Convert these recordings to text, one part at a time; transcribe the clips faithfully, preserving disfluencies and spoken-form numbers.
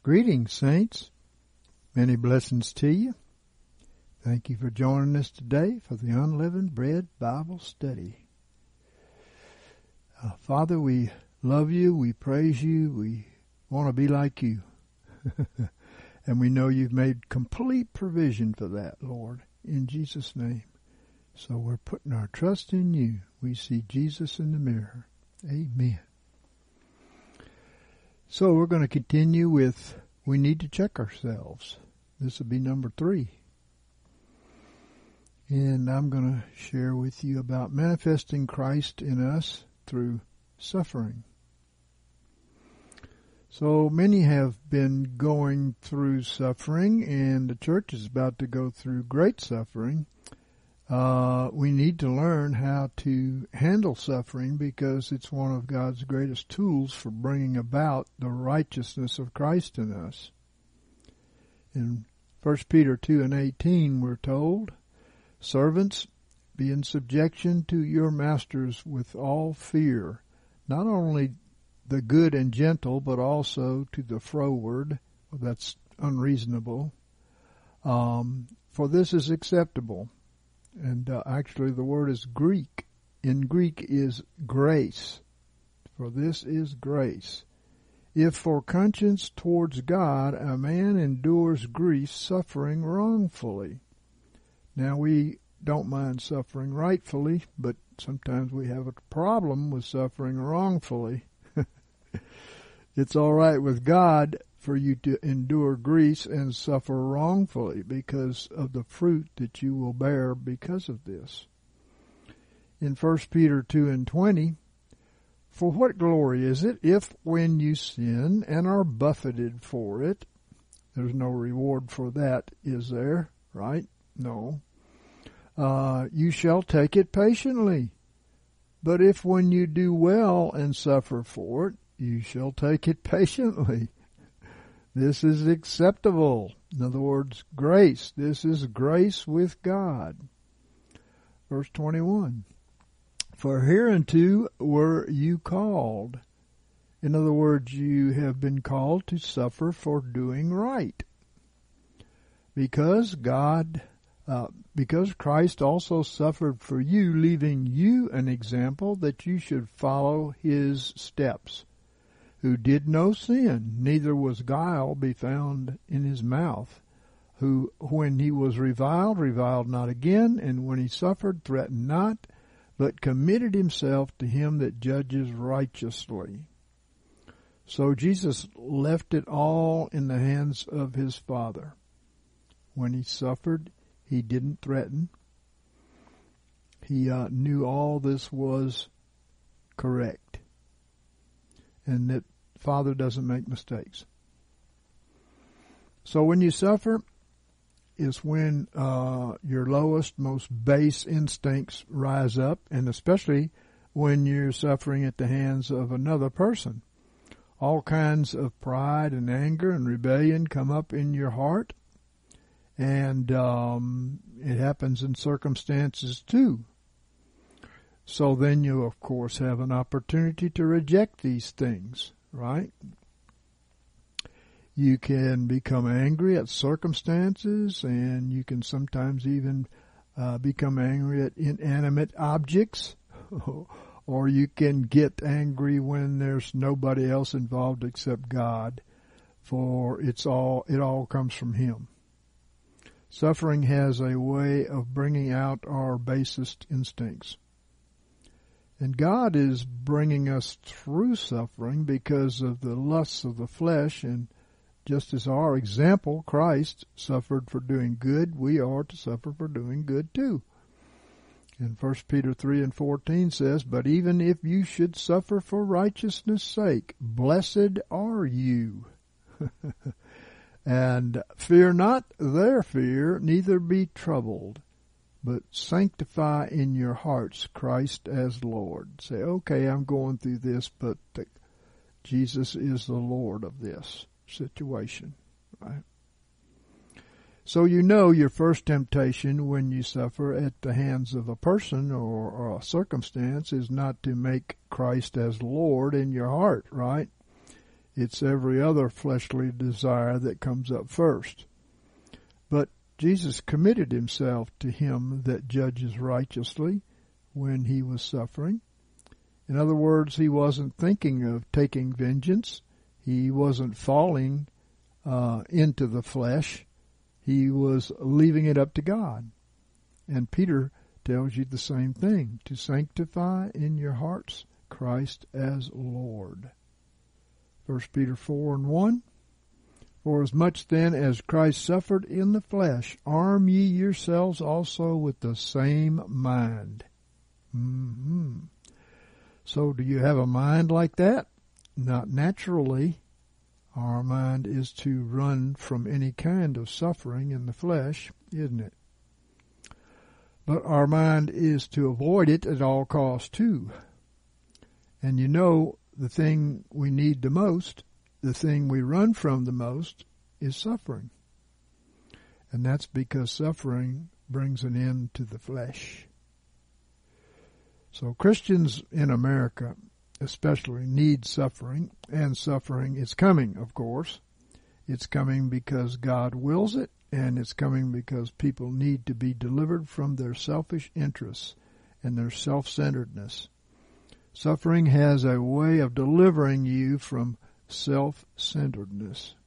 Greetings, saints. Many blessings to you. Thank you for joining us today for the Unleavened Bread Bible Study. Uh, Father, we love you, we praise you, we want to be like you. And we know you've made complete provision for that, Lord, in Jesus' name. So we're putting our trust in you. We see Jesus in the mirror. Amen. So we're going to continue with we need to check ourselves. This will be number three. And I'm going to share with you about manifesting Christ in us through suffering. So many have been going through suffering, and the church is about to go through great suffering. Uh, we need to learn how to handle suffering because it's one of God's greatest tools for bringing about the righteousness of Christ in us. In First Peter two and eighteen we're told, "Servants, be in subjection to your masters with all fear, not only the good and gentle, but also to the froward," well, that's unreasonable, um, "for this is acceptable." And uh, actually the word is Greek. In Greek is grace. For this is grace. "If for conscience towards God a man endures grief suffering wrongfully." Now we don't mind suffering rightfully, but sometimes we have a problem with suffering wrongfully. It's all right with God for you to endure grief and suffer wrongfully because of the fruit that you will bear because of this. In First Peter two and twenty, "For what glory is it if when you sin and are buffeted for it," there's no reward for that, is there? Right? No. Uh, "you shall take it patiently. But if when you do well and suffer for it, you shall take it patiently. This is acceptable." In other words, grace. This is grace with God. Verse twenty-one. "For hereunto were you called." In other words, you have been called to suffer for doing right. Because God, uh, because Christ also suffered for you, leaving you an example that you should follow his steps, who did no sin, neither was guile be found in his mouth, who, when he was reviled, reviled not again, and when he suffered, threatened not, but committed himself to him that judges righteously. So Jesus left it all in the hands of his Father. When he suffered, he didn't threaten. He uh, knew all this was correct, and that Father doesn't make mistakes. So when you suffer, is when uh, your lowest, most base instincts rise up, and especially when you're suffering at the hands of another person. All kinds of pride and anger and rebellion come up in your heart, and um, it happens in circumstances too. So then you, of course, have an opportunity to reject these things. Right? You can become angry at circumstances, and you can sometimes even uh, become angry at inanimate objects, or you can get angry when there's nobody else involved except God, for it's all it all comes from him. Suffering has a way of bringing out our basest instincts. And God is bringing us through suffering because of the lusts of the flesh, and just as our example, Christ, suffered for doing good, we are to suffer for doing good too. And First Peter three and fourteen says, "But even if you should suffer for righteousness' sake, blessed are you. And fear not their fear, neither be troubled, but sanctify in your hearts Christ as Lord." Say, okay, I'm going through this, but the, Jesus is the Lord of this situation, right? So you know your first temptation when you suffer at the hands of a person or, or a circumstance is not to make Christ as Lord in your heart, right? It's every other fleshly desire that comes up first. But Jesus committed himself to him that judges righteously when he was suffering. In other words, he wasn't thinking of taking vengeance. He wasn't falling uh, into the flesh. He was leaving it up to God. And Peter tells you the same thing, to sanctify in your hearts Christ as Lord. First Peter four and one, For as much then as Christ suffered in the flesh, arm ye yourselves also with the same mind. Mm-hmm. So do you have a mind like that? Not naturally. Our mind is to run from any kind of suffering in the flesh, isn't it? But our mind is to avoid it at all costs too. And you know, the thing we need the most, the thing we run from the most, is suffering. And that's because suffering brings an end to the flesh. So Christians in America especially need suffering, and suffering is coming, of course. It's coming because God wills it, and it's coming because people need to be delivered from their selfish interests and their self-centeredness. Suffering has a way of delivering you from self-centeredness.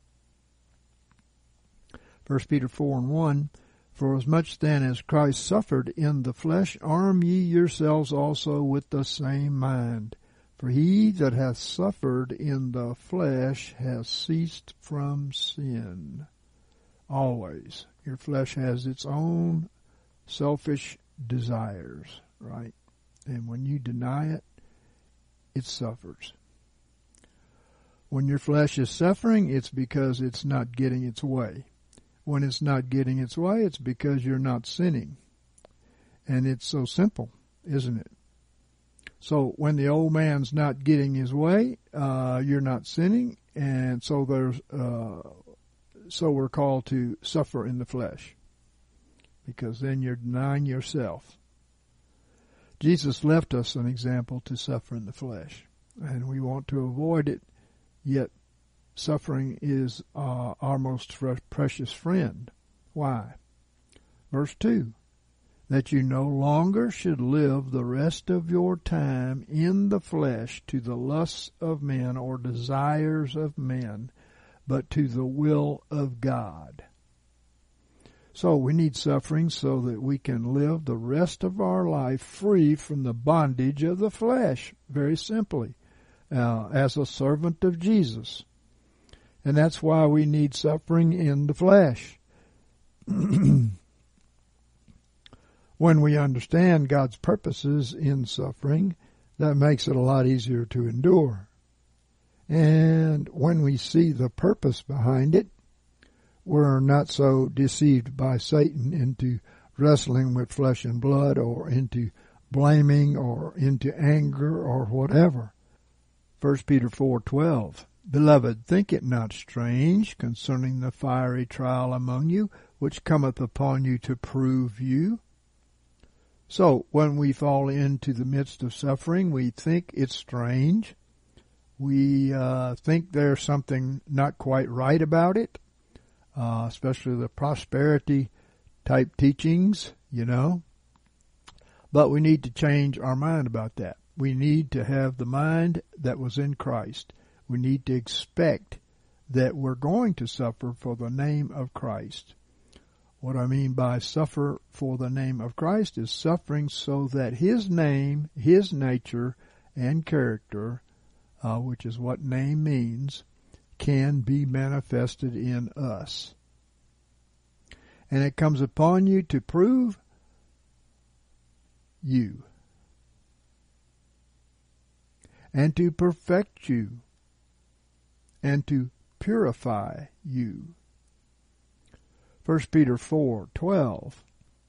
First Peter four and one, For as much then as Christ suffered in the flesh, arm ye yourselves also with the same mind. For he that hath suffered in the flesh has ceased from sin. Always. Your flesh has its own selfish desires, right? And when you deny it, it suffers. When your flesh is suffering, it's because it's not getting its way. When it's not getting its way, it's because you're not sinning. And it's so simple, isn't it? So when the old man's not getting his way, uh, you're not sinning, and so there's, uh, so we're called to suffer in the flesh, because then you're denying yourself. Jesus left us an example to suffer in the flesh, and we want to avoid it, yet suffering is uh, our most precious friend. Why? Verse two, that you no longer should live the rest of your time in the flesh to the lusts of men or desires of men, but to the will of God. So we need suffering so that we can live the rest of our life free from the bondage of the flesh, very simply, uh, as a servant of Jesus. And that's why we need suffering in the flesh. When we understand God's purposes in suffering, that makes it a lot easier to endure. And when we see the purpose behind it, we're not so deceived by Satan into wrestling with flesh and blood, or into blaming, or into anger, or whatever. First Peter four twelve, Beloved, think it not strange concerning the fiery trial among you, which cometh upon you to prove you. So, when we fall into the midst of suffering, we think it's strange. We uh, think there's something not quite right about it, uh, especially the prosperity type teachings, you know. But we need to change our mind about that. We need to have the mind that was in Christ. We need to expect that we're going to suffer for the name of Christ. What I mean by suffer for the name of Christ is suffering so that His name, His nature, and character, uh, which is what name means, can be manifested in us. And it comes upon you to prove you and to perfect you and to purify you. First Peter four twelve.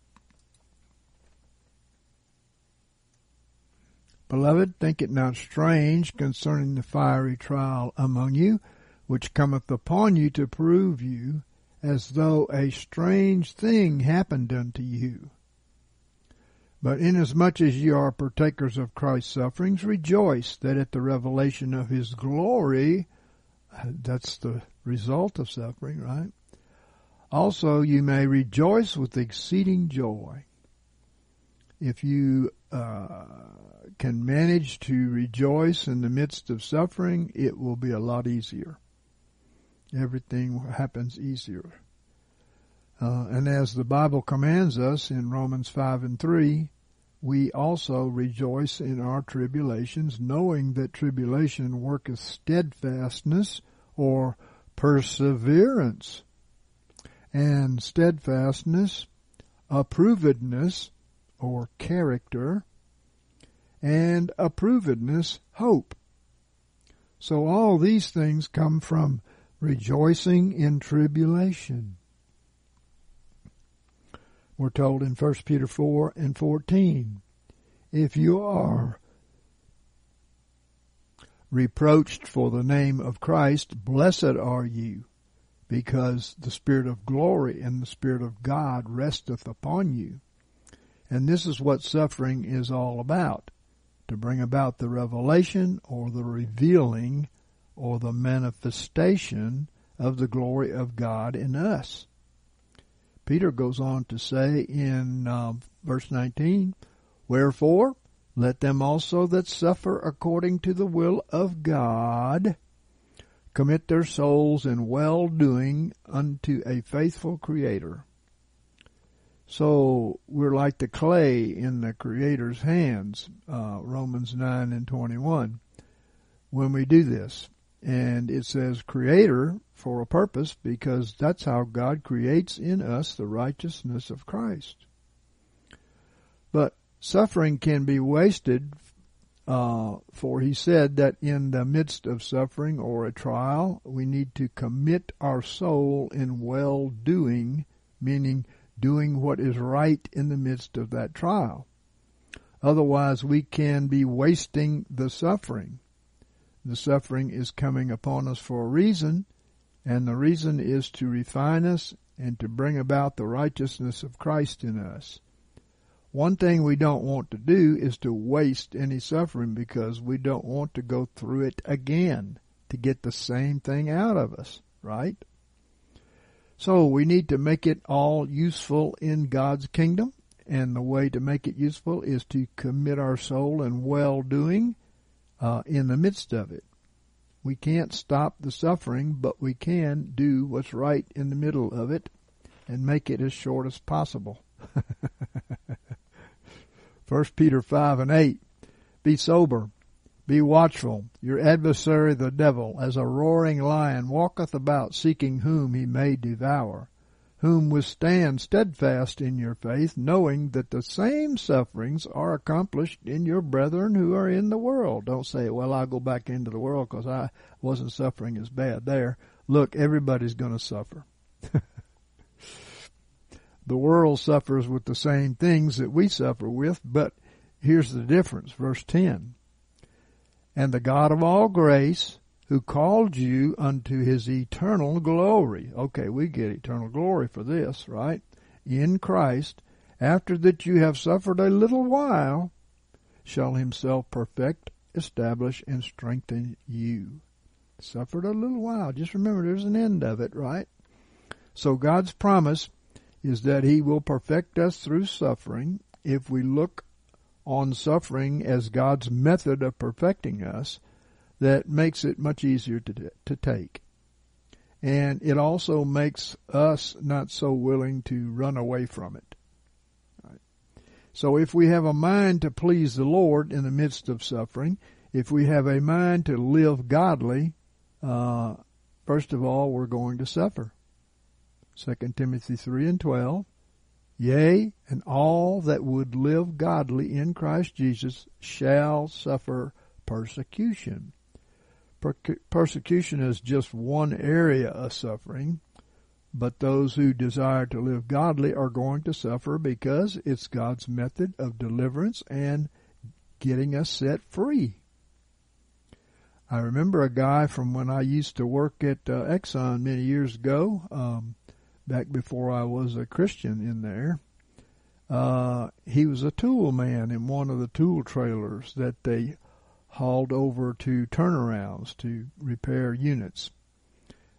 Beloved, think it not strange concerning the fiery trial among you, which cometh upon you to prove you, as though a strange thing happened unto you. But inasmuch as ye are partakers of Christ's sufferings, rejoice that at the revelation of His glory That's the result of suffering, right? Also, you may rejoice with exceeding joy. If you uh, can manage to rejoice in the midst of suffering, it will be a lot easier. Everything happens easier. Uh, and as the Bible commands us in Romans five and three, we also rejoice in our tribulations, knowing that tribulation worketh steadfastness or perseverance, and steadfastness, approvedness or character, and approvedness, hope. So all these things come from rejoicing in tribulation. We're told in First Peter four and fourteen, if you are reproached for the name of Christ, blessed are you, because the Spirit of glory and the Spirit of God resteth upon you. And this is what suffering is all about, to bring about the revelation or the revealing or the manifestation of the glory of God in us. Peter goes on to say in uh, verse nineteen, wherefore let them also that suffer according to the will of God commit their souls in well-doing unto a faithful Creator. So we're like the clay in the Creator's hands, uh, Romans nine and twenty-one, when we do this. And it says Creator for a purpose, because that's how God creates in us the righteousness of Christ. But suffering can be wasted, uh, for he said that in the midst of suffering or a trial, we need to commit our soul in well-doing, meaning doing what is right in the midst of that trial. Otherwise, we can be wasting the suffering. The suffering is coming upon us for a reason, and the reason is to refine us and to bring about the righteousness of Christ in us. One thing we don't want to do is to waste any suffering, because we don't want to go through it again to get the same thing out of us, right? So we need to make it all useful in God's kingdom, and the way to make it useful is to commit our soul in well-doing uh, in the midst of it. We can't stop the suffering, but we can do what's right in the middle of it and make it as short as possible. First Peter five and eight, be sober, be watchful. Your adversary the devil, as a roaring lion, walketh about, seeking whom he may devour. Whom withstand steadfast in your faith, knowing that the same sufferings are accomplished in your brethren who are in the world. Don't say, well, I'll go back into the world because I wasn't suffering as bad there. Look, everybody's going to suffer. The world suffers with the same things that we suffer with, but here's the difference. Verse ten, and the God of all grace, who called you unto his eternal glory. Okay, we get eternal glory for this, right? In Christ, after that you have suffered a little while, shall himself perfect, establish, and strengthen you. Suffered a little while. Just remember, there's an end of it, right? So God's promise is that he will perfect us through suffering. If we look on suffering as God's method of perfecting us, that makes it much easier to to take. And it also makes us not so willing to run away from it. Right. So if we have a mind to please the Lord in the midst of suffering, if we have a mind to live godly, uh, first of all, we're going to suffer. Second Timothy three and twelve, yea, and all that would live godly in Christ Jesus shall suffer persecution. Persecution is just one area of suffering, but those who desire to live godly are going to suffer because it's God's method of deliverance and getting us set free. I remember a guy from when I used to work at uh, Exxon many years ago, um, back before I was a Christian in there. Uh, he was a tool man in one of the tool trailers that they hauled over to turnarounds to repair units.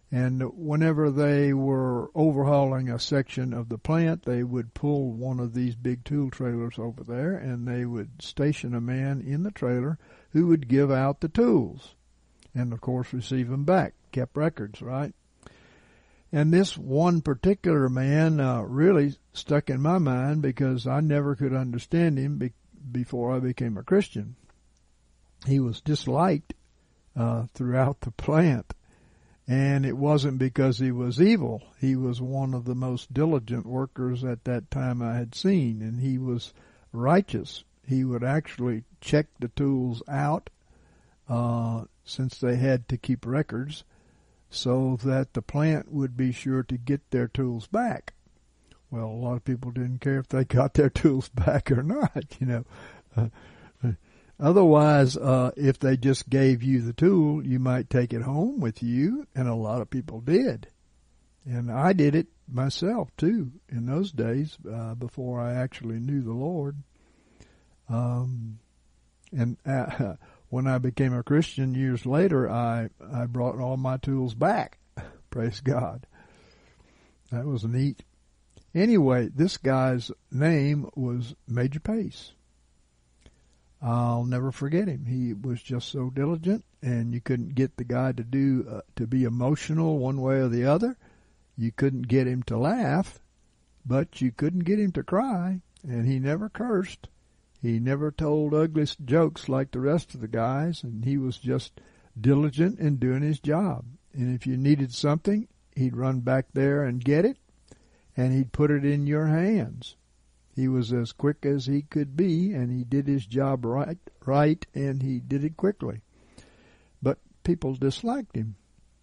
And whenever they were overhauling a section of the plant, they would pull one of these big tool trailers over there, and they would station a man in the trailer who would give out the tools and, of course, receive them back. Kept records, right? And this one particular man uh, really stuck in my mind because I never could understand him be- before I became a Christian. He was disliked uh, throughout the plant. And it wasn't because he was evil. He was one of the most diligent workers at that time I had seen, and he was righteous. He would actually check the tools out, uh, since they had to keep records, so that the plant would be sure to get their tools back. Well, a lot of people didn't care if they got their tools back or not, you know. Uh, Otherwise, uh, if they just gave you the tool, you might take it home with you, and a lot of people did. And I did it myself, too, in those days, uh, before I actually knew the Lord. Um, and uh, when I became a Christian years later, I, I brought all my tools back. Praise God. That was neat. Anyway, this guy's name was Major Pace. I'll never forget him. He was just so diligent, and you couldn't get the guy to do uh, to be emotional one way or the other. You couldn't get him to laugh, but you couldn't get him to cry, and he never cursed. He never told ugly jokes like the rest of the guys, and he was just diligent in doing his job. And if you needed something, he'd run back there and get it, and he'd put it in your hands. He was as quick as he could be, and he did his job right, right, and he did it quickly. But people disliked him.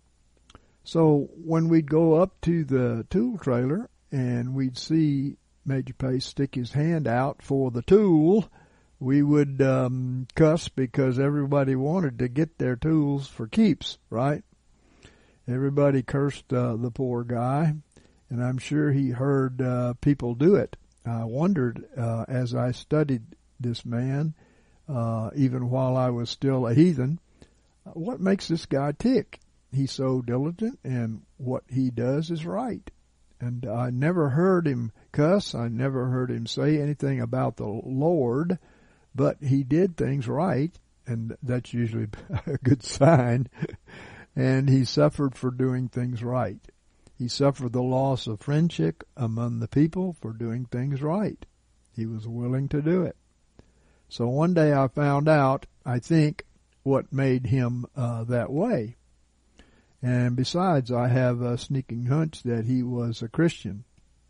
So when we'd go up to the tool trailer and we'd see Major Pace stick his hand out for the tool, we would um, cuss because everybody wanted to get their tools for keeps, right? Everybody cursed uh, the poor guy, and I'm sure he heard uh, people do it. I wondered uh, as I studied this man, uh, even while I was still a heathen, what makes this guy tick? He's so diligent, and what he does is right. And I never heard him cuss. I never heard him say anything about the Lord, but he did things right, and that's usually a good sign. And he suffered for doing things right. He suffered the loss of friendship among the people for doing things right. He was willing to do it. So one day I found out, I think, what made him uh, that way. And besides, I have a sneaking hunch that he was a Christian.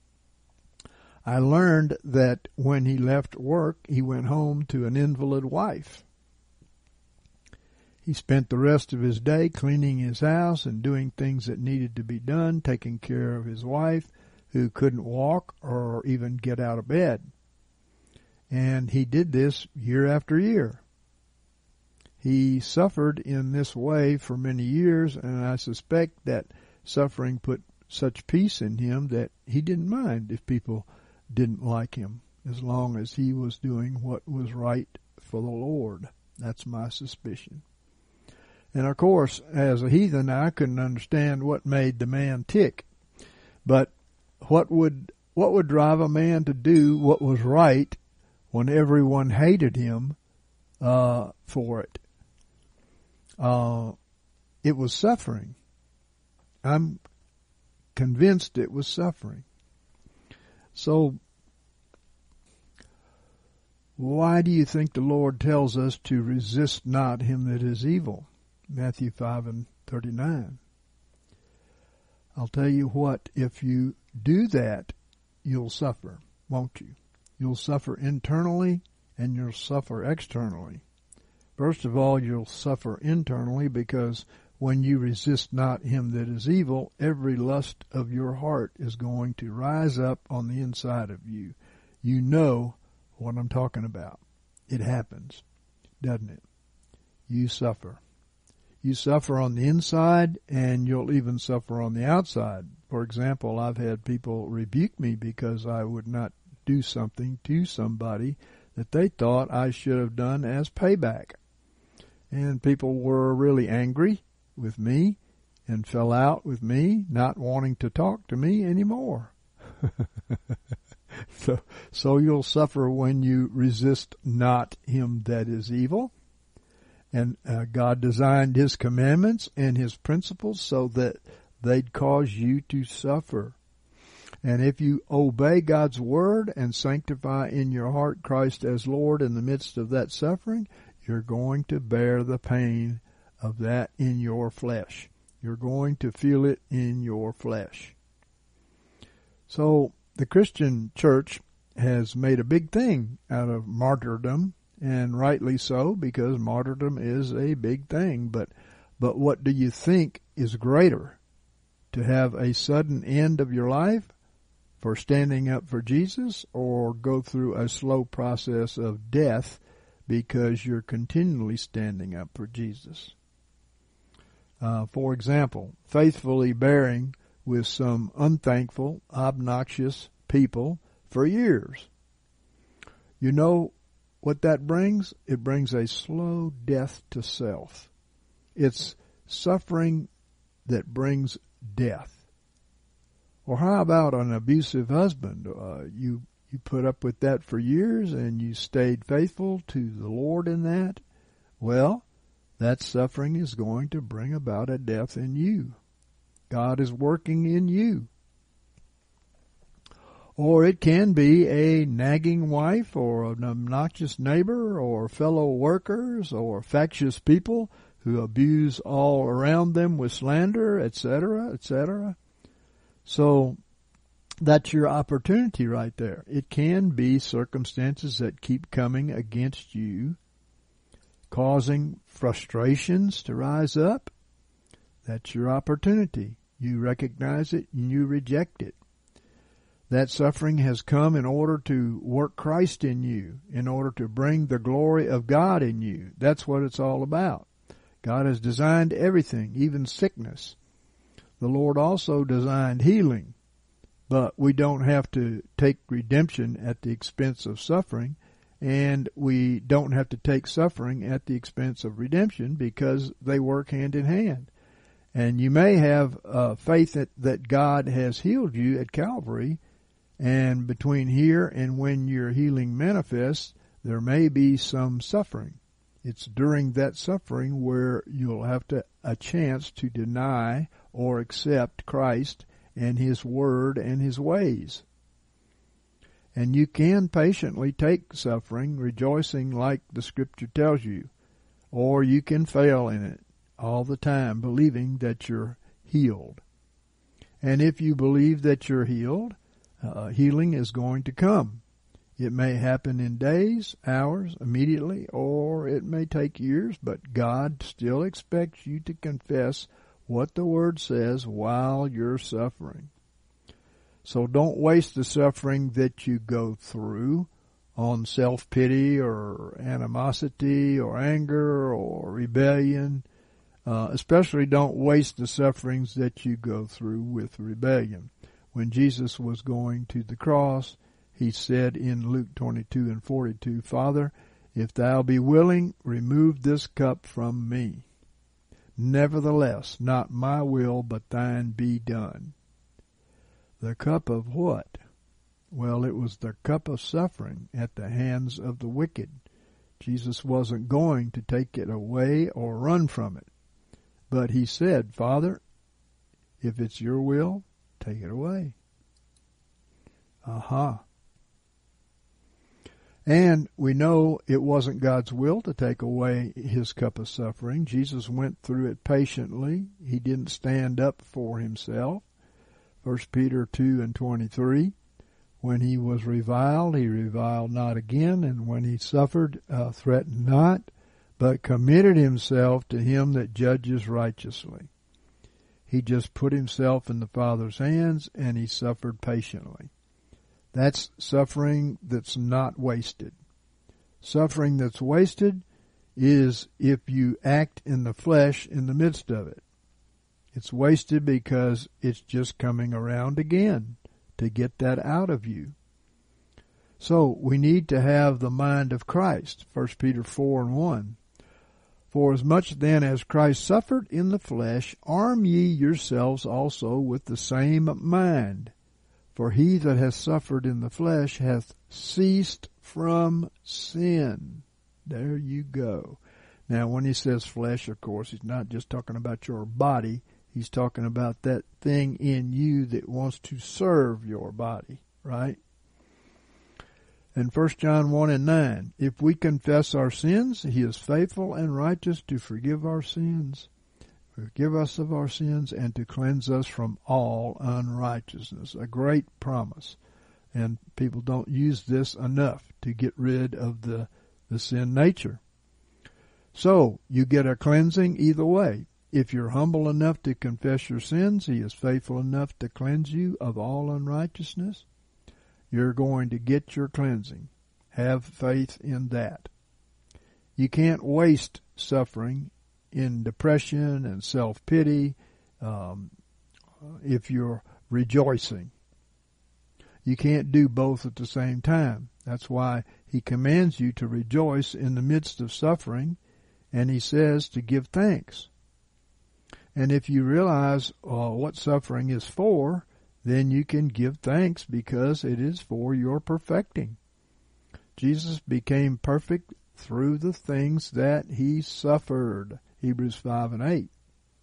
I learned that when he left work, he went home to an invalid wife. He spent the rest of his day cleaning his house and doing things that needed to be done, taking care of his wife, who couldn't walk or even get out of bed. And he did this year after year. He suffered in this way for many years, and I suspect that suffering put such peace in him that he didn't mind if people didn't like him, as long as he was doing what was right for the Lord. That's my suspicion. And of course, as a heathen, I couldn't understand what made the man tick. But what would what would drive a man to do what was right when everyone hated him uh, for it? Uh, it was suffering. I'm convinced it was suffering. So, why do you think the Lord tells us to resist not him that is evil? Matthew five and thirty-nine. I'll tell you what, if you do that, you'll suffer, won't you? You'll suffer internally and you'll suffer externally. First of all, you'll suffer internally because when you resist not him that is evil, every lust of your heart is going to rise up on the inside of you. You know what I'm talking about. It happens, doesn't it? You suffer. You suffer on the inside, and you'll even suffer on the outside. For example, I've had people rebuke me because I would not do something to somebody that they thought I should have done as payback. And people were really angry with me, and fell out with me, not wanting to talk to me anymore. so, so you'll suffer when you resist not him that is evil. And uh, God designed his commandments and his principles so that they'd cause you to suffer. And if you obey God's word and sanctify in your heart Christ as Lord in the midst of that suffering, you're going to bear the pain of that in your flesh. You're going to feel it in your flesh. So the Christian church has made a big thing out of martyrdom, and rightly so, because martyrdom is a big thing. But, but what do you think is greater? To have a sudden end of your life for standing up for Jesus, or go through a slow process of death because you're continually standing up for Jesus? Uh, for example, faithfully bearing with some unthankful, obnoxious people for years. You know what that brings? It brings a slow death to self. It's suffering that brings death. Or how about an abusive husband? Uh, you you put up with that for years and you stayed faithful to the Lord in that? Well, that suffering is going to bring about a death in you. God is working in you. Or it can be a nagging wife, or an obnoxious neighbor, or fellow workers, or factious people who abuse all around them with slander, et cetera, et cetera. So that's your opportunity right there. It can be circumstances that keep coming against you, causing frustrations to rise up. That's your opportunity. You recognize it and you reject it. That suffering has come in order to work Christ in you, in order to bring the glory of God in you. That's what it's all about. God has designed everything, even sickness. The Lord also designed healing, but we don't have to take redemption at the expense of suffering, and we don't have to take suffering at the expense of redemption, because they work hand in hand. And you may have uh, faith that, that God has healed you at Calvary, and between here and when your healing manifests, there may be some suffering. It's during that suffering where you'll have to a chance to deny or accept Christ and His Word and His ways. And you can patiently take suffering, rejoicing like the Scripture tells you, or you can fail in it all the time, believing that you're healed. And if you believe that you're healed, uh, healing is going to come. It may happen in days, hours, immediately, or it may take years, but God still expects you to confess what the Word says while you're suffering. So don't waste the suffering that you go through on self-pity or animosity or anger or rebellion. Uh, especially don't waste the sufferings that you go through with rebellion. When Jesus was going to the cross, He said in Luke twenty-two and forty-two, "Father, if thou be willing, remove this cup from me. Nevertheless, not my will, but thine be done." The cup of what? Well, it was the cup of suffering at the hands of the wicked. Jesus wasn't going to take it away or run from it. But He said, "Father, if it's your will, take it away." Aha. Uh-huh. And we know it wasn't God's will to take away His cup of suffering. Jesus went through it patiently. He didn't stand up for Himself. First Peter two and twenty-three, when He was reviled, He reviled not again, and when He suffered, uh, threatened not, but committed Himself to Him that judges righteously. He just put Himself in the Father's hands, and He suffered patiently. That's suffering that's not wasted. Suffering that's wasted is if you act in the flesh in the midst of it. It's wasted because it's just coming around again to get that out of you. So we need to have the mind of Christ, First Peter four and one. For as much then as Christ suffered in the flesh, arm ye yourselves also with the same mind. For he that hath suffered in the flesh hath ceased from sin. There you go. Now, when he says flesh, of course, he's not just talking about your body. He's talking about that thing in you that wants to serve your body, right? And First John one and nine, if we confess our sins, he is faithful and righteous to forgive our sins, forgive us of our sins, and to cleanse us from all unrighteousness. A great promise. And people don't use this enough to get rid of the, the sin nature. So, you get a cleansing either way. If you're humble enough to confess your sins, he is faithful enough to cleanse you of all unrighteousness. You're going to get your cleansing. Have faith in that. You can't waste suffering in depression and self-pity um, if you're rejoicing. You can't do both at the same time. That's why he commands you to rejoice in the midst of suffering, and he says to give thanks. And if you realize uh, what suffering is for, then you can give thanks because it is for your perfecting. Jesus became perfect through the things that he suffered. Hebrews five and eight.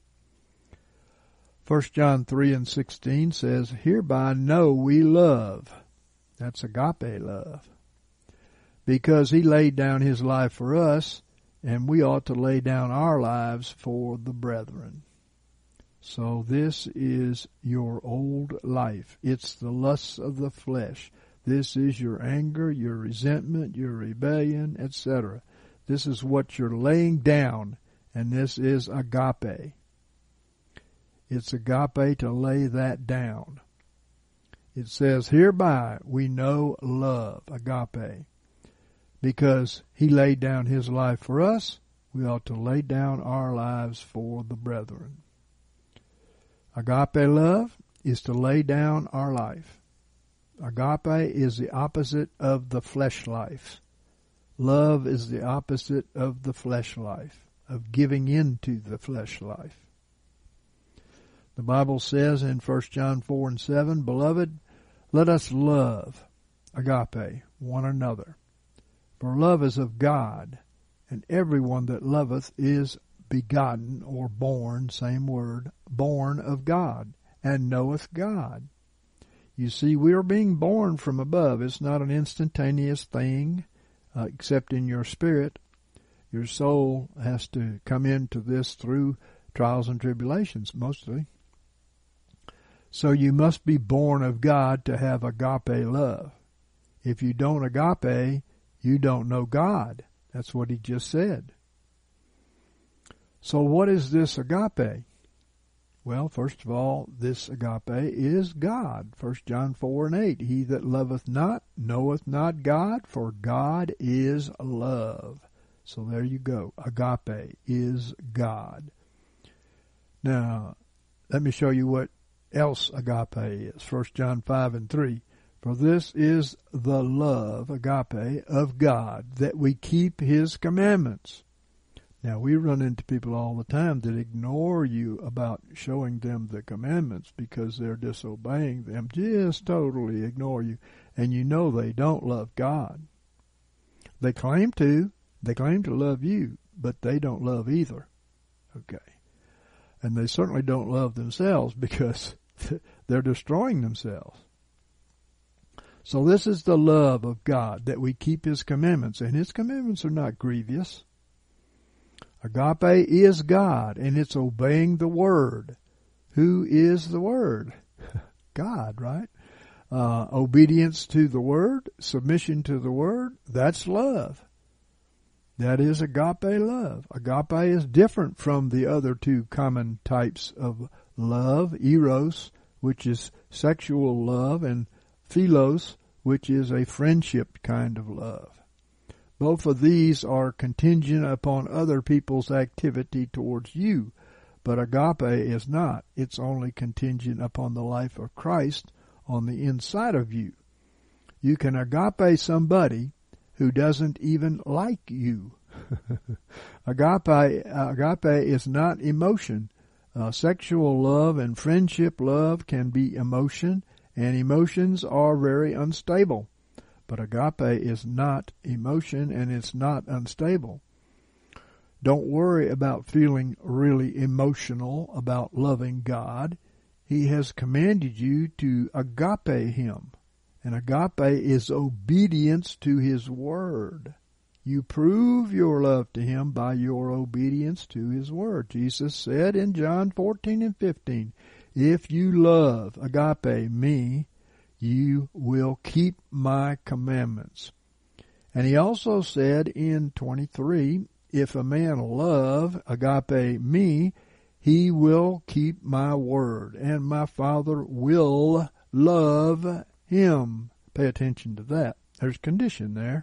First John three and sixteen says, hereby know we love. That's agape love. Because he laid down his life for us, and we ought to lay down our lives for the brethren. So this is your old life. It's the lusts of the flesh. This is your anger, your resentment, your rebellion, et cetera. This is what you're laying down, and this is agape. It's agape to lay that down. It says, hereby we know love, agape. Because he laid down his life for us, we ought to lay down our lives for the brethren. Agape love is to lay down our life. Agape is the opposite of the flesh life. Love is the opposite of the flesh life, of giving in to the flesh life. The Bible says in First John four and seven, beloved, let us love, agape, one another. For love is of God, and everyone that loveth is begotten, or born, same word, born of God, and knoweth God. You see, we are being born from above. It's not an instantaneous thing, uh, except in your spirit. Your soul has to come into this through trials and tribulations, mostly. So you must be born of God to have agape love. If you don't agape, you don't know God. That's what he just said. So what is this agape? Well, first of all, this agape is God. First John four and eight, he that loveth not knoweth not God, for God is love. So there you go. Agape is God. Now, let me show you what else agape is. First John five and three. For this is the love, agape, of God, that we keep his commandments. Now, we run into people all the time that ignore you about showing them the commandments because they're disobeying them. Just totally ignore you. And you know they don't love God. They claim to. They claim to love you, but they don't love either. Okay. And they certainly don't love themselves because they're destroying themselves. So this is the love of God, that we keep his commandments. And his commandments are not grievous. Agape is God, and it's obeying the Word. Who is the Word? God, right? Uh, obedience to the Word, submission to the Word, that's love. That is agape love. Agape is different from the other two common types of love, eros, which is sexual love, and philos, which is a friendship kind of love. Both of these are contingent upon other people's activity towards you, but agape is not. It's only contingent upon the life of Christ on the inside of you. You can agape somebody who doesn't even like you. Agape, agape is not emotion. Uh, sexual love and friendship love can be emotion, and emotions are very unstable. But agape is not emotion, and it's not unstable. Don't worry about feeling really emotional about loving God. He has commanded you to agape Him. And agape is obedience to His Word. You prove your love to Him by your obedience to His Word. Jesus said in John fourteen and fifteen, if you love, agape, me, you will keep my commandments. And He also said in twenty-three, if a man love, agape, me, he will keep my word, and my Father will love him. Pay attention to that. There's condition there.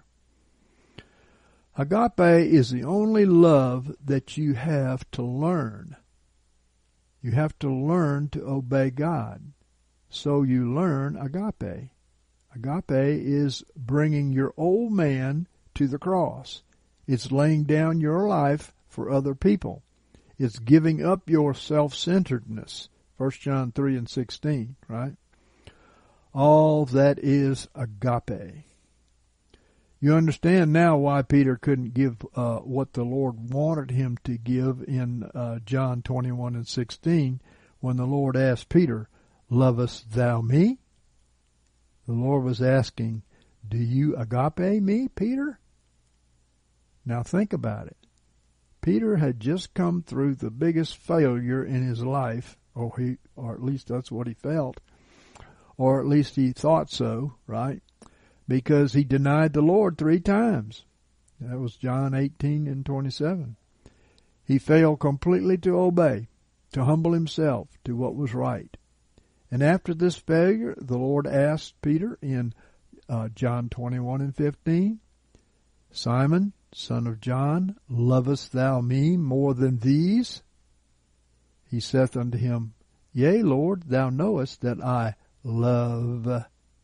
Agape is the only love that you have to learn. You have to learn to obey God. So you learn agape. Agape is bringing your old man to the cross. It's laying down your life for other people. It's giving up your self-centeredness. First John three and sixteen, right? All that is agape. You understand now why Peter couldn't give uh, what the Lord wanted him to give in uh, John twenty-one and sixteen when the Lord asked Peter, lovest thou me? The Lord was asking, do you agape me, Peter? Now think about it. Peter had just come through the biggest failure in his life, or he, or at least that's what he felt, or at least he thought so, right? Because he denied the Lord three times. That was John eighteen and twenty-seven. He failed completely to obey, to humble himself to what was right. And after this failure, the Lord asked Peter in uh, John twenty-one and fifteen, Simon, son of John, lovest thou me more than these? He saith unto him, Yea, Lord, thou knowest that I love.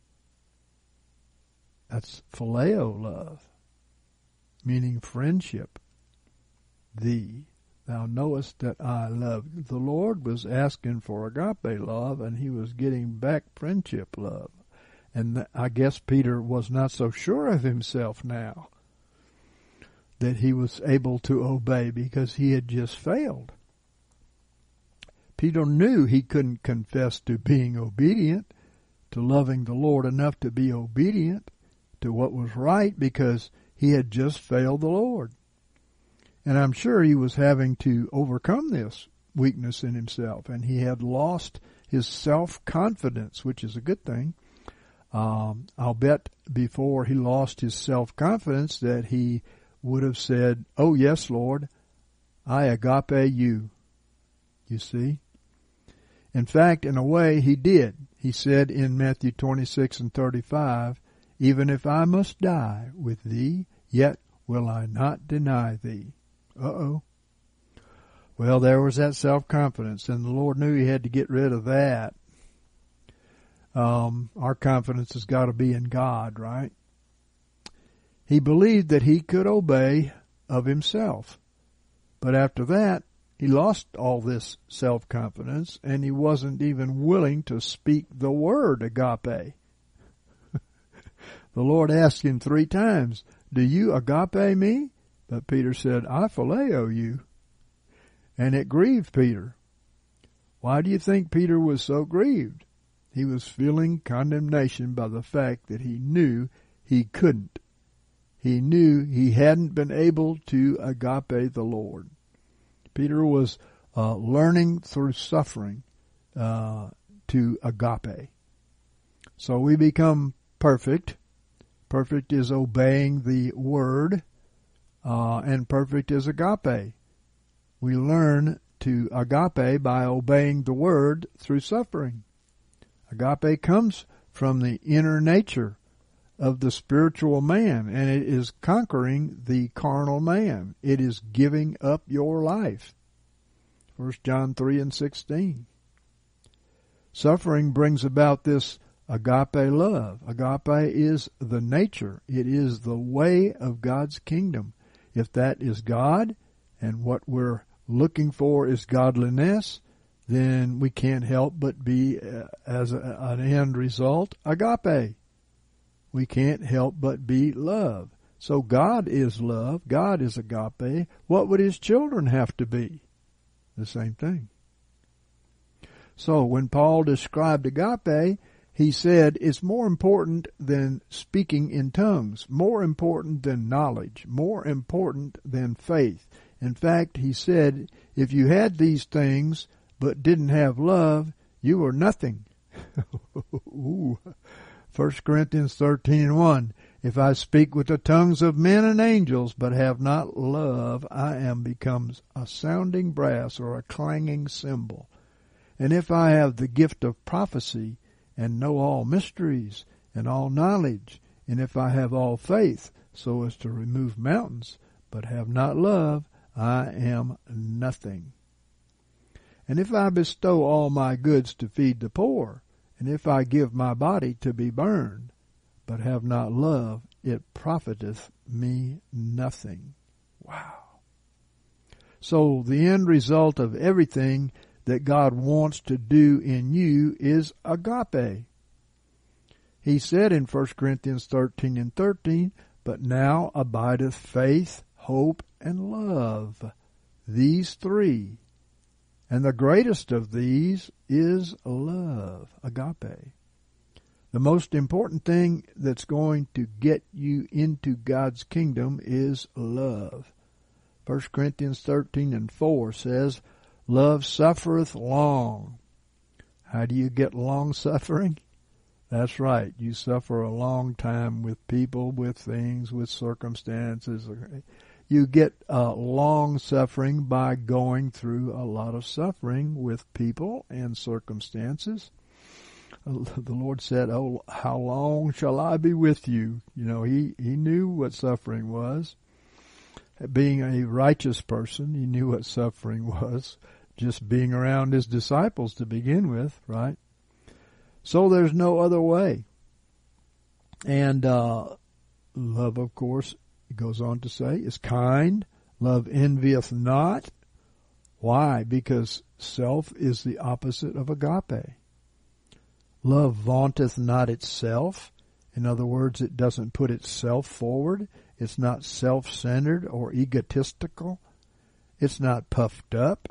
That's phileo love, meaning friendship. Thee, thou knowest that I love. The Lord was asking for agape love, and he was getting back friendship love. And I guess Peter was not so sure of himself now that he was able to obey because he had just failed. Peter knew he couldn't confess to being obedient, to loving the Lord enough to be obedient to what was right because he had just failed the Lord. And I'm sure he was having to overcome this weakness in himself, and he had lost his self-confidence, which is a good thing. Um, I'll bet before he lost his self-confidence that he would have said, oh yes, Lord, I agape you. You see? In fact, in a way, he did. He said in Matthew twenty-six and thirty-five, even if I must die with thee, yet will I not deny thee. Uh-oh. Well, there was that self-confidence, and the Lord knew he had to get rid of that. Um, our confidence has got to be in God, right? He believed that he could obey of himself. But after that, he lost all this self-confidence, and he wasn't even willing to speak the word agape. The Lord asked him three times, do you agape me? But Peter said, I phileo you. And it grieved Peter. Why do you think Peter was so grieved? He was feeling condemnation by the fact that he knew he couldn't. He knew he hadn't been able to agape the Lord. Peter was uh, learning through suffering uh, to agape. So we become perfect. Perfect is obeying the word, uh, and perfect is agape. We learn to agape by obeying the word through suffering. Agape comes from the inner nature of the spiritual man, and it is conquering the carnal man. It is giving up your life. First John three and sixteen. Suffering brings about this agape love. Agape is the nature. It is the way of God's kingdom. if that is God and what we're looking for is godliness, then we can't help but be, uh, as a, an end result, agape. We can't help but be love. So God is love. God is agape. What would his children have to be? The same thing. So when Paul described agape, he said it's more important than speaking in tongues, more important than knowledge, more important than faith. In fact, he said, if you had these things but didn't have love, you were nothing. Ooh. First Corinthians thirteen and one. If I speak with the tongues of men and angels, but have not love, I am become a sounding brass or a clanging cymbal. And if I have the gift of prophecy, and know all mysteries, and all knowledge, and if I have all faith, so as to remove mountains, but have not love, I am nothing. And if I bestow all my goods to feed the poor, and if I give my body to be burned, but have not love, it profiteth me nothing. Wow. So the end result of everything that God wants to do in you is agape. He said in First Corinthians thirteen and thirteen, but now abideth faith, hope, and love, these three. And the greatest of these is love, agape. The most important thing that's going to get you into God's kingdom is love. First Corinthians thirteen and four says, love suffereth long. How do you get long suffering? That's right. You suffer a long time with people, with things, with circumstances. You get uh, long suffering by going through a lot of suffering with people and circumstances. The Lord said, oh, how long shall I be with you? You know, he, he knew what suffering was. Being a righteous person, he knew what suffering was. Just being around his disciples to begin with, right? So there's no other way. And uh, love, of course, it goes on to say, is kind. Love envieth not. Why? Because self is the opposite of agape. Love vaunteth not itself. In other words, it doesn't put itself forward. It's not self-centered or egotistical. It's not puffed up.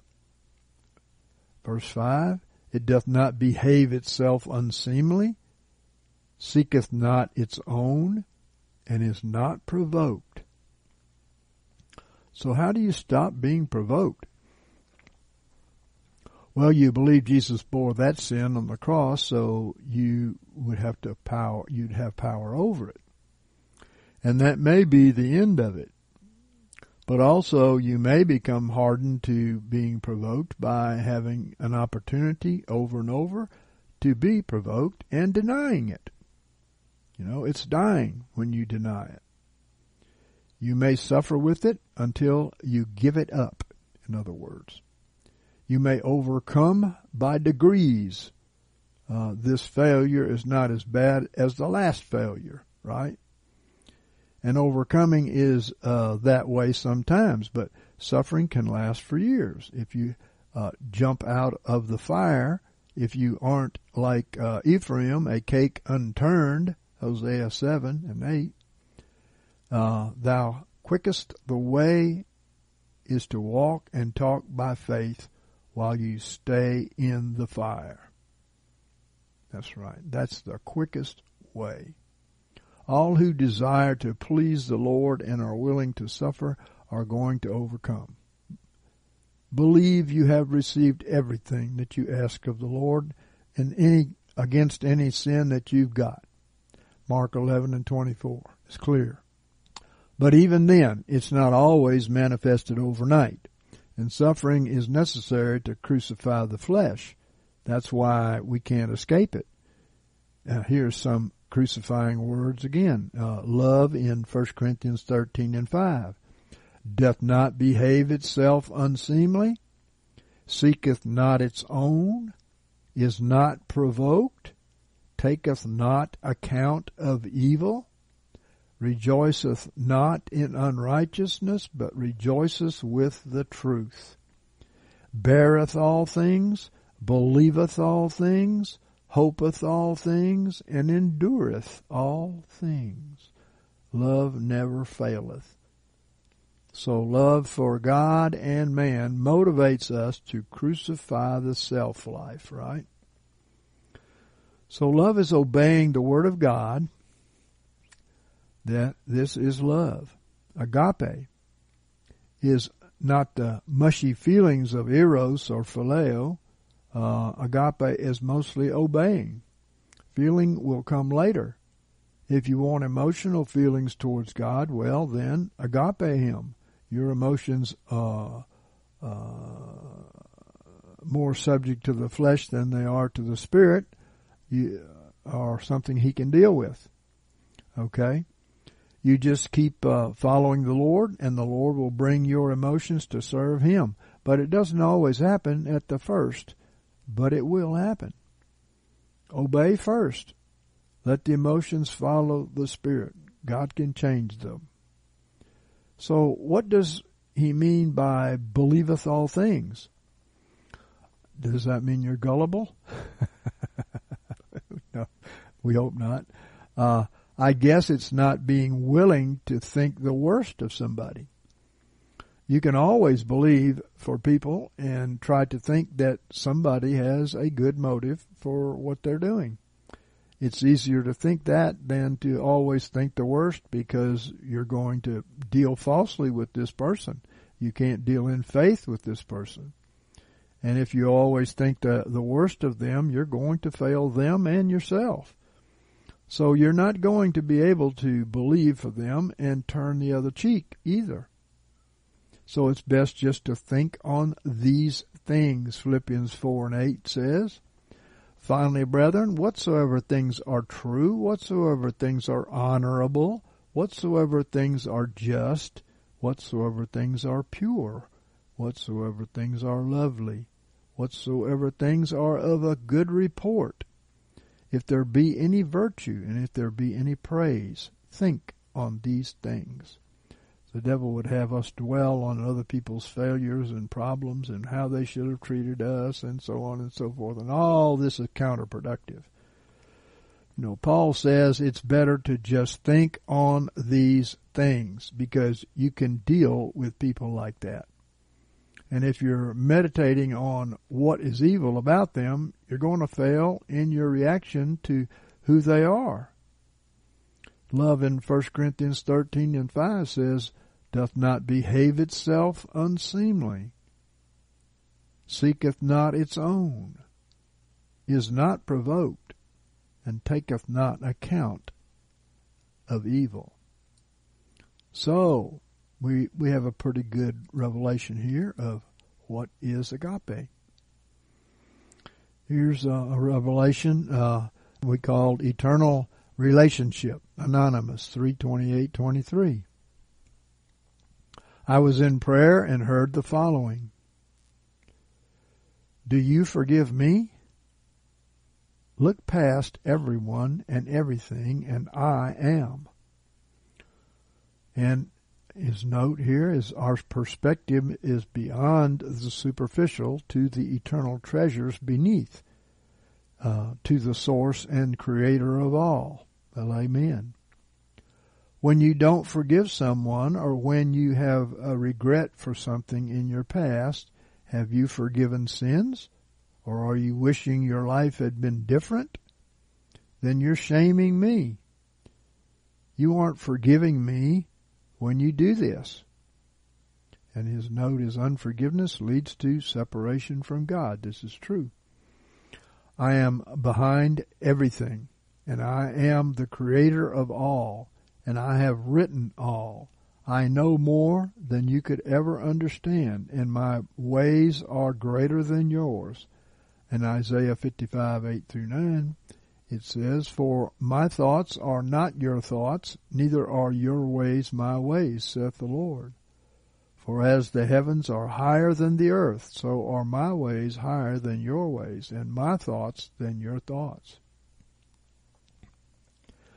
Verse five, it doth not behave itself unseemly, seeketh not its own, and is not provoked. So how do you stop being provoked? Well, you believe Jesus bore that sin on the cross, so you would have to power, you'd have power over it. And that may be the end of it. But also you may become hardened to being provoked by having an opportunity over and over to be provoked and denying it. You know, it's dying when you deny it. You may suffer with it until you give it up, in other words. You may overcome by degrees. Uh, this failure is not as bad as the last failure, right? And overcoming is uh, that way sometimes, but suffering can last for years. If you uh, jump out of the fire, if you aren't like uh, Ephraim, a cake unturned, Hosea seven and eight, uh, thou quickest the way is to walk and talk by faith while you stay in the fire. That's right. That's the quickest way. All who desire to please the Lord and are willing to suffer are going to overcome. Believe you have received everything that you ask of the Lord and any against any sin that you've got. Mark eleven and twenty-four is clear. But even then, it's not always manifested overnight, and suffering is necessary to crucify the flesh. That's why we can't escape it. Now, here's some crucifying words again. Uh, love in First Corinthians thirteen and five. Doth not behave itself unseemly, seeketh not its own, is not provoked, taketh not account of evil, rejoiceth not in unrighteousness, but rejoiceth with the truth, beareth all things, believeth all things, hopeth all things, and endureth all things. Love never faileth. So love for God and man motivates us to crucify the self-life, right? So love is obeying the Word of God. That this is love. Agape is not the mushy feelings of eros or phileo. Uh, agape is mostly obeying. Feeling will come later. If you want emotional feelings towards God, well then agape Him. Your emotions are uh, uh, more subject to the flesh than they are to the spirit, you, are something He can deal with. Okay? You just keep uh, following the Lord, and the Lord will bring your emotions to serve Him. But it doesn't always happen at the first, but it will happen. Obey first. Let the emotions follow the Spirit. God can change them. So what does He mean by believeth all things? Does that mean you're gullible? No, we hope not. Uh, I guess it's not being willing to think the worst of somebody. You can always believe for people and try to think that somebody has a good motive for what they're doing. It's easier to think that than to always think the worst, because you're going to deal falsely with this person. You can't deal in faith with this person. And if you always think the, the worst of them, you're going to fail them and yourself. So you're not going to be able to believe for them and turn the other cheek either. So it's best just to think on these things, Philippians four and eight says. Finally, brethren, whatsoever things are true, whatsoever things are honorable, whatsoever things are just, whatsoever things are pure, whatsoever things are lovely, whatsoever things are of a good report, if there be any virtue, and if there be any praise, think on these things. The devil would have us dwell on other people's failures and problems and how they should have treated us and so on and so forth. And all this is counterproductive. You know, Paul says it's better to just think on these things, because you can deal with people like that. And if you're meditating on what is evil about them, you're going to fail in your reaction to who they are. Love in First Corinthians thirteen and five says, doth not behave itself unseemly, seeketh not its own, is not provoked, and taketh not account of evil. So, we we have a pretty good revelation here of what is agape. Here's a, a revelation uh, we called eternal relationship, Anonymous three twenty-eight twenty-three. I was in prayer and heard the following. Do you forgive me? Look past everyone and everything, and I am. And his note here is our perspective is beyond the superficial to the eternal treasures beneath, uh, to the source and creator of all. Well, amen. When you don't forgive someone, or when you have a regret for something in your past, have you forgiven sins? Or are you wishing your life had been different? Then you're shaming me. You aren't forgiving me when you do this. And his note is unforgiveness leads to separation from God. This is true. I am behind everything, and I am the creator of all, and I have written all. I know more than you could ever understand, and my ways are greater than yours. And Isaiah fifty-five, eight through nine, it says, for my thoughts are not your thoughts, neither are your ways my ways, saith the Lord. For as the heavens are higher than the earth, so are my ways higher than your ways, and my thoughts than your thoughts.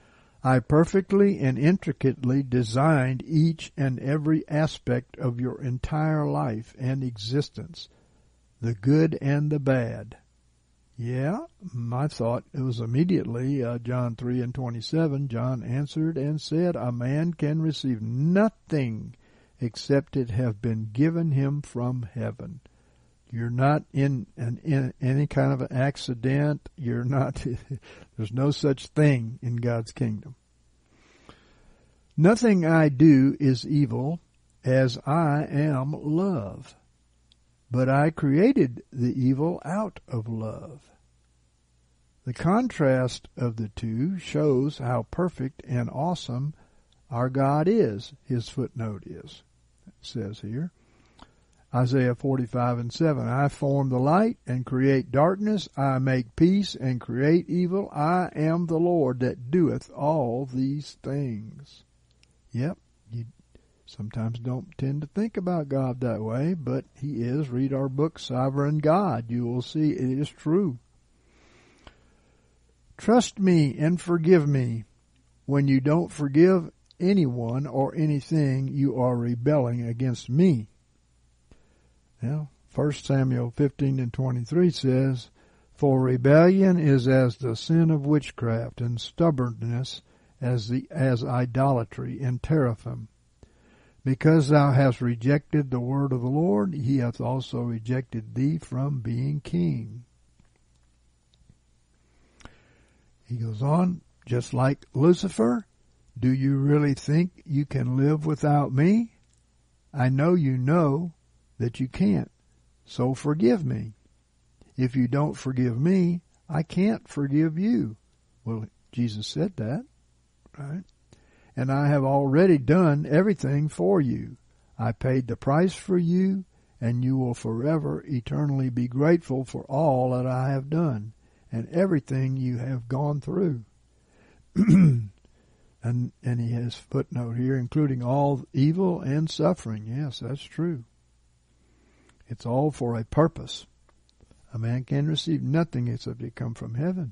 I perfectly and intricately designed each and every aspect of your entire life and existence, the good and the bad. Yeah, I thought it was immediately uh, John three and twenty-seven. John answered and said, a man can receive nothing except it have been given him from heaven. You're not in, an, in any kind of an accident. You're not, there's no such thing in God's kingdom. Nothing I do is evil, as I am love. But I created the evil out of love. The contrast of the two shows how perfect and awesome our God is, his footnote is. It says here, Isaiah forty-five and seven, I form the light and create darkness. I make peace and create evil. I am the Lord that doeth all these things. Yep, you sometimes don't tend to think about God that way, but he is. Read our book, Sovereign God. You will see it is true. Trust me and forgive me. When you don't forgive anyone or anything, you are rebelling against me. Now, First Samuel fifteen and twenty-three says, for rebellion is as the sin of witchcraft, and stubbornness as the as idolatry and teraphim. Because thou hast rejected the word of the Lord, he hath also rejected thee from being king. He goes on, just like Lucifer, do you really think you can live without me? I know you know that you can't, so forgive me. If you don't forgive me, I can't forgive you. Well, Jesus said that, right? And I have already done everything for you. I paid the price for you, and you will forever eternally be grateful for all that I have done and everything you have gone through. and and he has footnote here, including all evil and suffering. Yes, that's true. It's all for a purpose. A man can receive nothing except it come from heaven.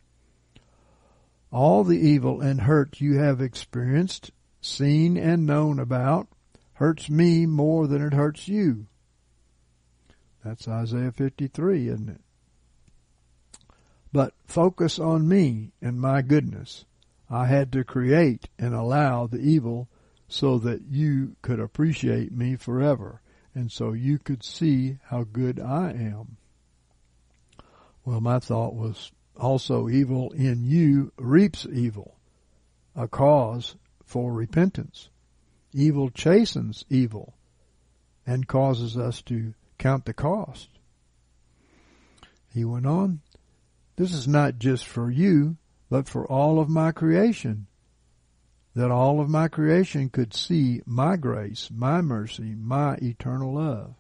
All the evil and hurt you have experienced, seen and known about, hurts me more than it hurts you. That's Isaiah fifty-three, isn't it? But focus on me and my goodness. I had to create and allow the evil so that you could appreciate me forever, and so you could see how good I am. Well, my thought was, also evil in you reaps evil, a cause for repentance. Evil chastens evil and causes us to count the cost. He went on, this is not just for you, but for all of my creation, that all of my creation could see my grace, my mercy, my eternal love.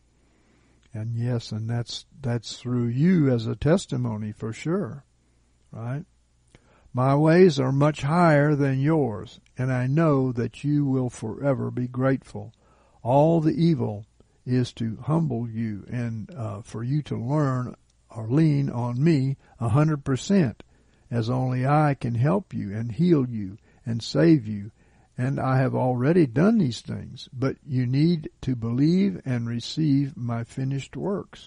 And yes, and that's that's through you as a testimony for sure, right? My ways are much higher than yours, and I know that you will forever be grateful. All the evil is to humble you and uh, for you to learn or lean on me a hundred percent, as only I can help you and heal you and save you. And I have already done these things, but you need to believe and receive my finished works.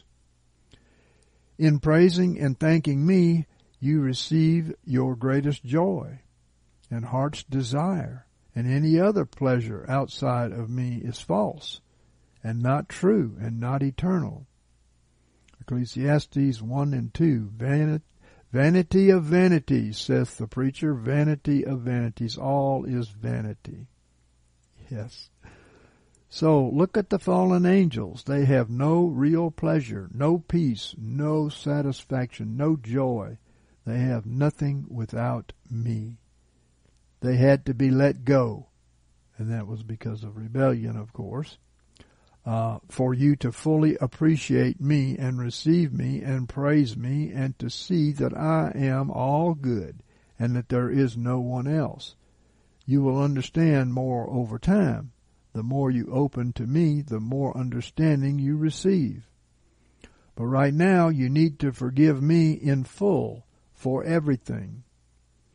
In praising and thanking me, you receive your greatest joy and heart's desire, and any other pleasure outside of me is false and not true and not eternal. Ecclesiastes one and two, Vanity, vanity of vanities, saith the preacher, vanity of vanities, all is vanity. Yes. So look at the fallen angels. They have no real pleasure, no peace, no satisfaction, no joy. They have nothing without me. They had to be let go, and that was because of rebellion, of course, uh, for you to fully appreciate me and receive me and praise me and to see that I am all good and that there is no one else. You will understand more over time. The more you open to me, the more understanding you receive. But right now, you need to forgive me in full for everything.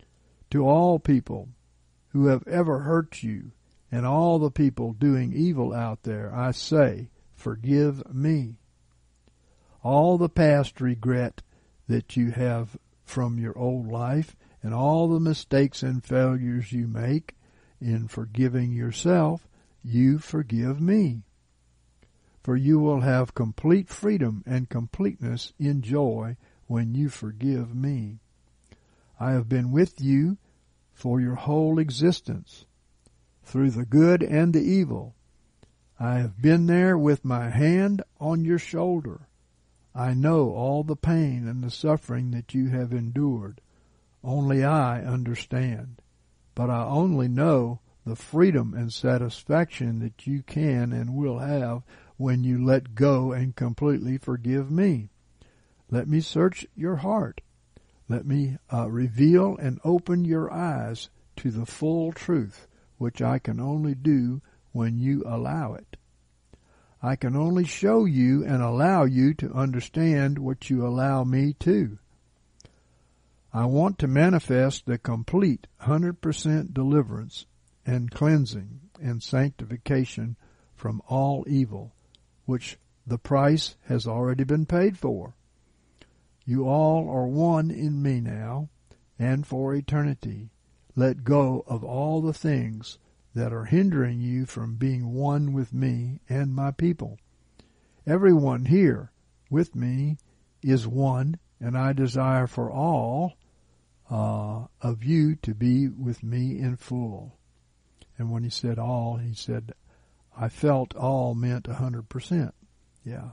To all people who have ever hurt you and all the people doing evil out there, I say, forgive me. All the past regret that you have from your old life and all the mistakes and failures you make in forgiving yourself, you forgive me. For you will have complete freedom and completeness in joy when you forgive me. I have been with you for your whole existence, through the good and the evil. I have been there with my hand on your shoulder. I know all the pain and the suffering that you have endured. Only I understand. But I only know the freedom and satisfaction that you can and will have when you let go and completely forgive me. Let me search your heart. Let me uh, reveal and open your eyes to the full truth, which I can only do when you allow it. I can only show you and allow you to understand what you allow me to. I want to manifest the complete one hundred percent deliverance and cleansing and sanctification from all evil, which the price has already been paid for. You all are one in me now and for eternity. Let go of all the things that are hindering you from being one with me and my people. Everyone here with me is one, and I desire for all uh, of you to be with me in full. And when he said all, he said, I felt all meant one hundred percent. Yeah.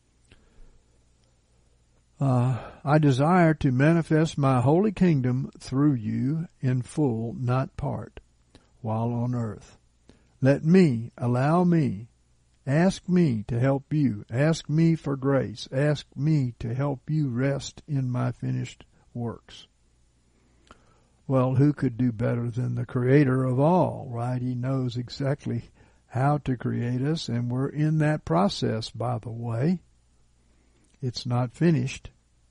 Uh, I desire to manifest my holy kingdom through you in full, not part, while on earth. Let me, allow me, ask me to help you, ask me for grace, ask me to help you rest in my finished works. Well, who could do better than the Creator of all, right? He knows exactly how to create us, and we're in that process, by the way. It's not finished.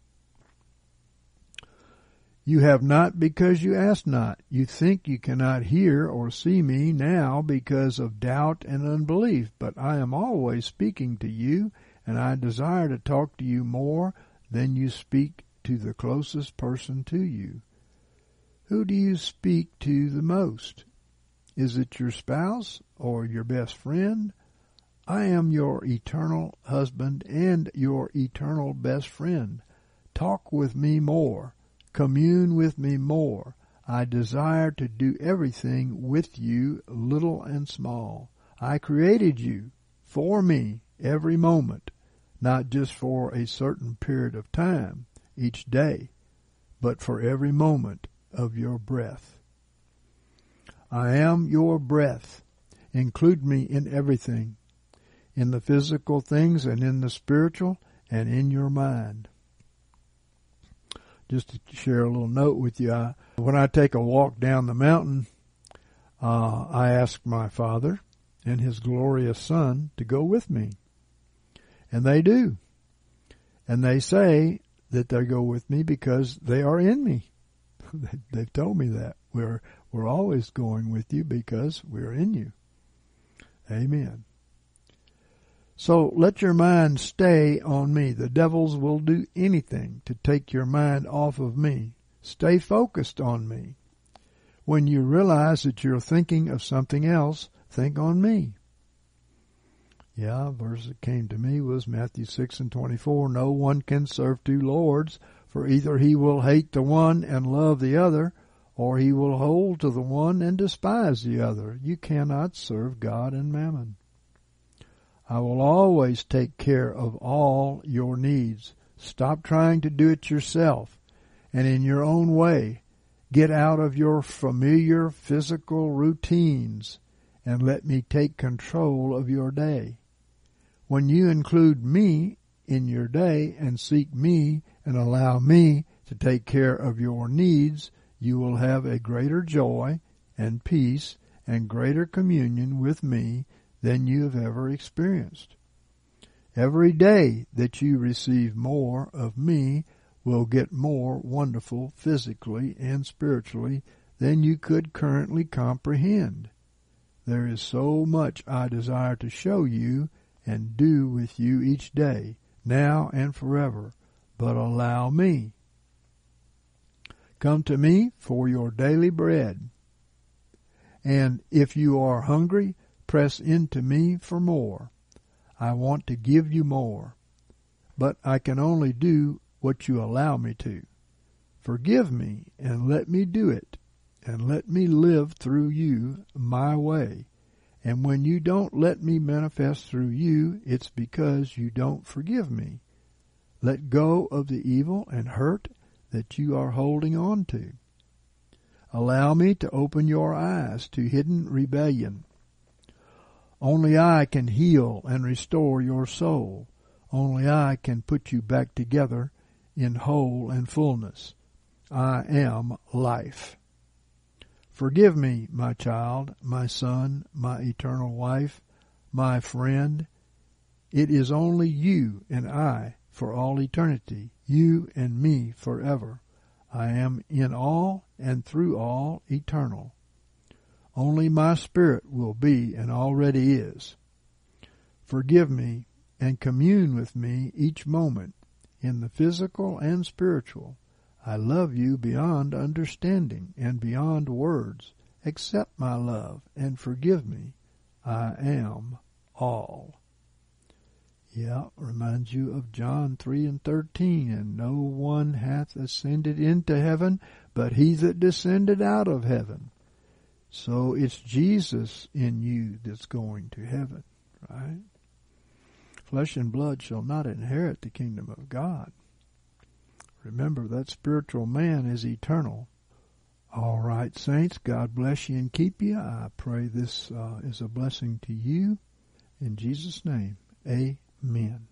You have not because you ask not. You think you cannot hear or see me now because of doubt and unbelief. But I am always speaking to you, and I desire to talk to you more than you speak to the closest person to you. Who do you speak to the most? Is it your spouse or your best friend? I am your eternal husband and your eternal best friend. Talk with me more. Commune with me more. I desire to do everything with you, little and small. I created you for me every moment, not just for a certain period of time each day, but for every moment of your breath. I am your breath. Include me in everything, in the physical things and in the spiritual and in your mind. Just to share a little note with you, I, when I take a walk down the mountain, uh, I ask my Father and His glorious Son to go with me. And they do. And they say that they go with me because they are in me. They've told me that. We're, we're always going with you because we're in you. Amen. So let your mind stay on me. The devils will do anything to take your mind off of me. Stay focused on me. When you realize that you're thinking of something else, think on me. Yeah, a verse that came to me was Matthew six and twenty-four. No one can serve two lords, for either he will hate the one and love the other, or he will hold to the one and despise the other. You cannot serve God and mammon. I will always take care of all your needs. Stop trying to do it yourself and in your own way. Get out of your familiar physical routines and let me take control of your day. When you include me in your day and seek me and allow me to take care of your needs, you will have a greater joy and peace and greater communion with me than you have ever experienced. Every day that you receive more of me will get more wonderful physically and spiritually than you could currently comprehend. There is so much I desire to show you and do with you each day, now and forever, but allow me. Come to me for your daily bread. And if you are hungry, press into me for more. I want to give you more, but I can only do what you allow me to. Forgive me and let me do it, and let me live through you my way. And when you don't let me manifest through you, it's because you don't forgive me. Let go of the evil and hurt that you are holding on to. Allow me to open your eyes to hidden rebellion. Only I can heal and restore your soul. Only I can put you back together in whole and fullness. I am life. Forgive me, my child, my son, my eternal wife, my friend. It is only you and I for all eternity, you and me forever. I am in all and through all eternal. Only my spirit will be and already is. Forgive me and commune with me each moment in the physical and spiritual. I love you beyond understanding and beyond words. Accept my love and forgive me. I am all. Yeah, reminds you of John three and thirteen. And no one hath ascended into heaven, but he that descended out of heaven. So it's Jesus in you that's going to heaven, right? Flesh and blood shall not inherit the kingdom of God. Remember, that spiritual man is eternal. All right, saints, God bless you and keep you. I pray this uh, is a blessing to you. In Jesus' name, amen.